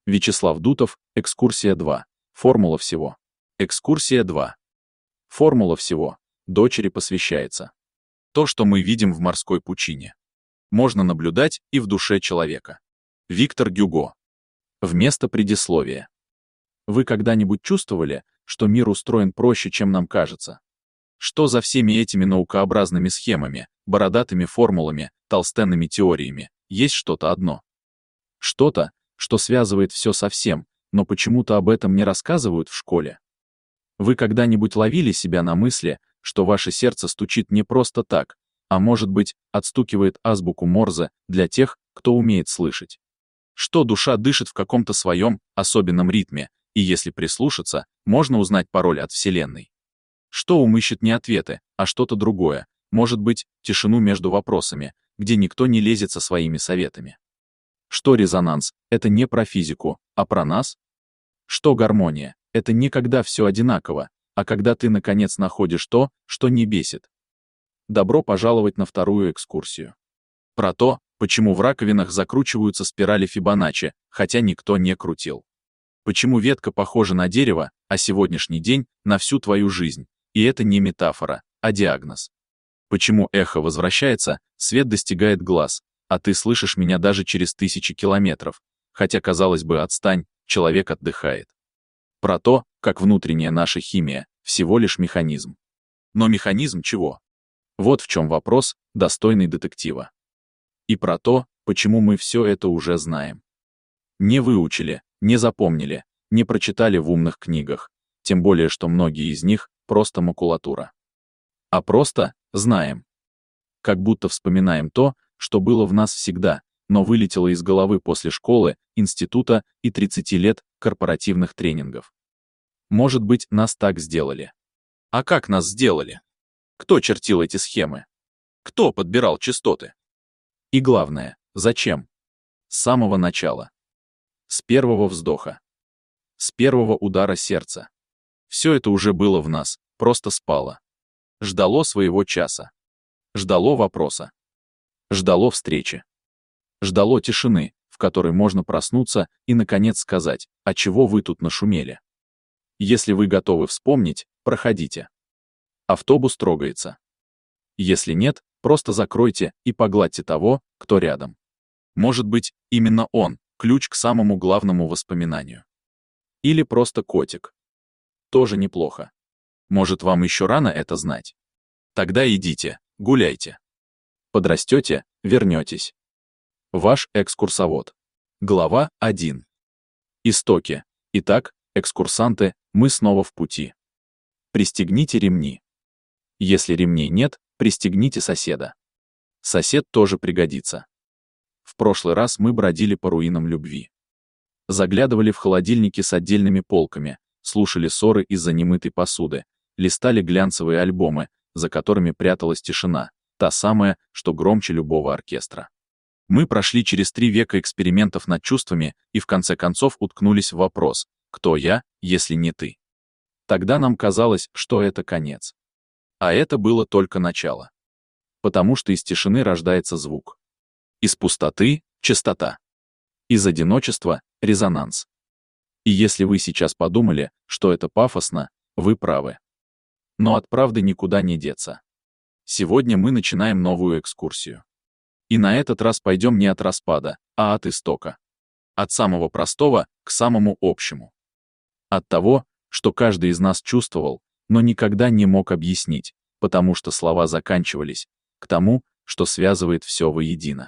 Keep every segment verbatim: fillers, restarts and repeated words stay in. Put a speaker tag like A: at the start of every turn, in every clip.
A: Вячеслав Дутов, экскурсия два. Формула всего. Экскурсия два. Формула всего. Дочери посвящается. То, что мы видим в морской пучине, можно наблюдать и в душе человека. Виктор Гюго. Вместо предисловия. Вы когда-нибудь чувствовали, что мир устроен проще, чем нам кажется? Что за всеми этими наукообразными схемами, бородатыми формулами, толстенными теориями есть что-то одно? Что-то, что связывает все со всем, но почему-то об этом не рассказывают в школе. Вы когда-нибудь ловили себя на мысли, что ваше сердце стучит не просто так, а может быть, отстукивает азбуку Морзе для тех, кто умеет слышать? Что душа дышит в каком-то своем особенном ритме, и если прислушаться, можно узнать пароль от Вселенной? Что ум ищет не ответы, а что-то другое, может быть, тишину между вопросами, где никто не лезет со своими советами? Что резонанс — это не про физику, а про нас? Что гармония — это не когда все одинаково, а когда ты, наконец, находишь то, что не бесит? Добро пожаловать на вторую экскурсию. Про то, почему в раковинах закручиваются спирали Фибоначчи, хотя никто не крутил. Почему ветка похожа на дерево, а сегодняшний день — на всю твою жизнь, и это не метафора, а диагноз. Почему эхо возвращается, свет достигает глаз, а ты слышишь меня даже через тысячи километров, хотя, казалось бы, отстань, человек отдыхает. Про то, как внутренняя наша химия — всего лишь механизм. Но механизм чего? Вот в чем вопрос, достойный детектива. И про то, почему мы все это уже знаем. Не выучили, не запомнили, не прочитали в умных книгах, тем более, что многие из них просто макулатура. А просто знаем. Как будто вспоминаем то, что было в нас всегда, но вылетело из головы после школы, института и тридцати лет корпоративных тренингов. Может быть, нас так сделали. А как нас сделали? Кто чертил эти схемы? Кто подбирал частоты? И главное, зачем? С самого начала. С первого вздоха. С первого удара сердца. Все это уже было в нас, просто спало. Ждало своего часа. Ждало вопроса. Ждало встречи. Ждало тишины, в которой можно проснуться и, наконец, сказать, а чего вы тут нашумели? Если вы готовы вспомнить, проходите. Автобус трогается. Если нет, просто закройте и погладьте того, кто рядом. Может быть, именно он — ключ к самому главному воспоминанию. Или просто котик. Тоже неплохо. Может, вам еще рано это знать? Тогда идите, гуляйте. Подрастете, вернетесь. Ваш экскурсовод. Глава один. Истоки. Итак, экскурсанты, мы снова в пути. Пристегните ремни. Если ремней нет, пристегните соседа. Сосед тоже пригодится. В прошлый раз мы бродили по руинам любви. Заглядывали в холодильники с отдельными полками, слушали ссоры из-за немытой посуды, листали глянцевые альбомы, за которыми пряталась тишина, та самая, что громче любого оркестра. Мы прошли через три века экспериментов над чувствами и в конце концов уткнулись в вопрос: кто я, если не ты? Тогда нам казалось, что это конец. А это было только начало. Потому что из тишины рождается звук. Из пустоты — частота. Из одиночества — резонанс. И если вы сейчас подумали, что это пафосно, вы правы. Но от правды никуда не деться. Сегодня мы начинаем новую экскурсию. И на этот раз пойдем не от распада, а от истока. От самого простого к самому общему. От того, что каждый из нас чувствовал, но никогда не мог объяснить, потому что слова заканчивались, к тому, что связывает все воедино.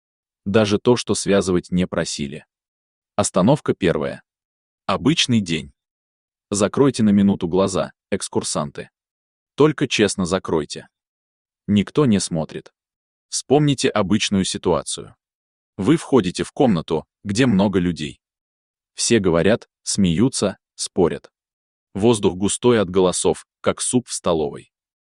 A: Даже то, что связывать не просили. Остановка первая. Обычный день. Закройте на минуту глаза, экскурсанты. Только честно закройте. Никто не смотрит. Вспомните обычную ситуацию. Вы входите в комнату, где много людей. Все говорят, смеются, спорят. Воздух густой от голосов, как суп в столовой.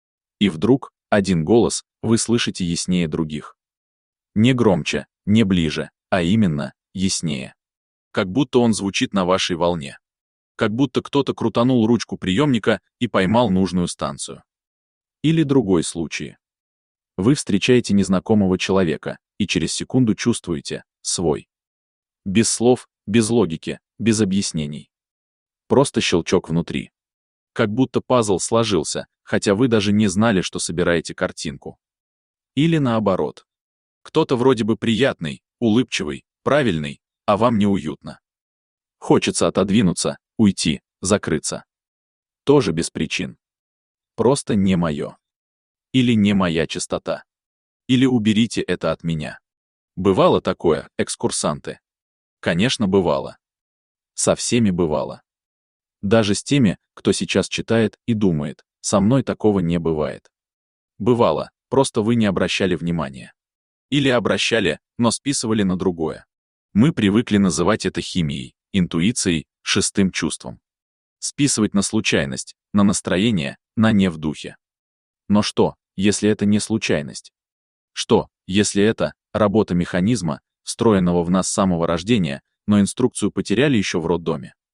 A: И вдруг, один голос, вы слышите яснее других. Не громче, не ближе, а именно, яснее. Как будто он звучит на вашей волне. Как будто кто-то крутанул ручку приемника и поймал нужную станцию. Или другой случай. Вы встречаете незнакомого человека и через секунду чувствуете свой. Без слов, Без логики, без объяснений. Просто щелчок внутри. Как будто пазл сложился, хотя вы даже не знали, что собираете картинку. Или наоборот. Кто-то вроде бы приятный, улыбчивый, правильный, а вам неуютно. Хочется отодвинуться, уйти, закрыться. Тоже без причин. Просто не мое. Или не моя частота. Или уберите это от меня. Бывало такое, экскурсанты? Конечно, бывало. Со всеми бывало. Даже с теми, кто сейчас читает и думает, со мной такого не бывает. Бывало, просто вы не обращали внимания. Или обращали, но списывали на другое. Мы привыкли называть это химией, интуицией, шестым чувством. Списывать на случайность, на настроение, на не в духе. Но что, если это не случайность? Что, если это работа механизма, встроенного в нас с самого рождения, но инструкцию потеряли еще в роддоме?